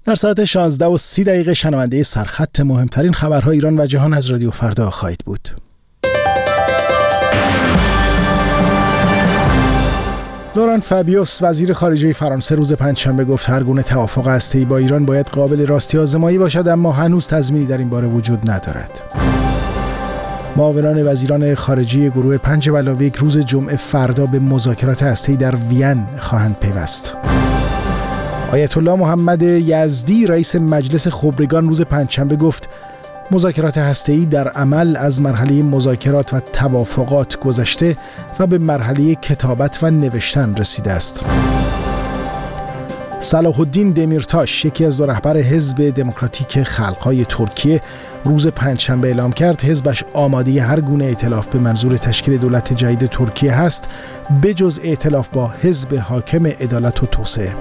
در ساعت 16:30 شنونده سرخط مهمترین خبرهای ایران و جهان از رادیو فردا خواهید بود. لوران فابیوس وزیر خارجه فرانسه روز پنجشنبه گفت هر گونه توافق هسته‌ای با ایران باید قابل راستی آزمایی باشد، اما هنوز تضمینی در این باره وجود ندارد. معاونان وزیران خارجه گروه 5+1 روز جمعه فردا به مذاکرات هسته‌ای در وین خواهند پیوست. آیت الله محمد یزدی رئیس مجلس خبرگان روز پنجشنبه گفت مذاکرات هسته‌ای در عمل از مرحله مذاکرات و توافقات گذشته و به مرحله کتابت و نوشتن رسیده است. صلاح الدین دمیرتاش یکی از دو رهبر حزب دموکراتیک خلق‌های ترکیه روز پنجشنبه اعلام کرد حزبش آماده هر گونه ائتلاف به منظور تشکیل دولت جدید ترکیه هست بجز ائتلاف با حزب حاکم عدالت و توسعه.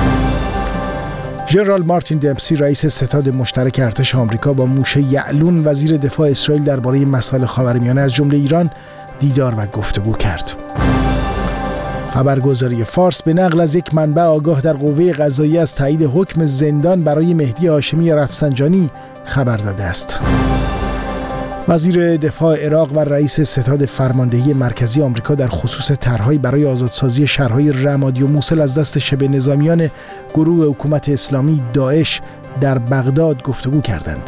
ژنرال مارتین دمپسی رئیس ستاد مشترک ارتش آمریکا با موشه یعلون وزیر دفاع اسرائیل درباره مسائل خاورمیانه از جمله ایران دیدار و گفتگو کرد. خبرگزاری فارس به نقل از یک منبع آگاه در قوه قضاییه از تایید حکم زندان برای مهدی هاشمی رفسنجانی خبر داده است. وزیر دفاع عراق و رئیس ستاد فرماندهی مرکزی آمریکا در خصوص طرح‌هایی برای آزادسازی شهرهای رمادی و موصل از دست شبه نظامیان گروه حکومت اسلامی داعش در بغداد گفتگو کردند.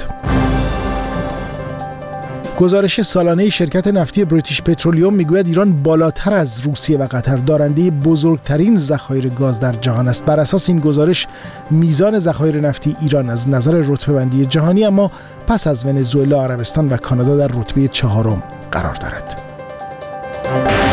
گزارش سالانه شرکت نفتی بریتیش پترولیوم میگوید ایران بالاتر از روسیه و قطر دارنده بزرگترین ذخایر گاز در جهان است. بر اساس این گزارش میزان ذخایر نفتی ایران از نظر رتبه‌بندی جهانی اما پس از ونزوئلا، عربستان و کانادا در رتبه 4 قرار دارد.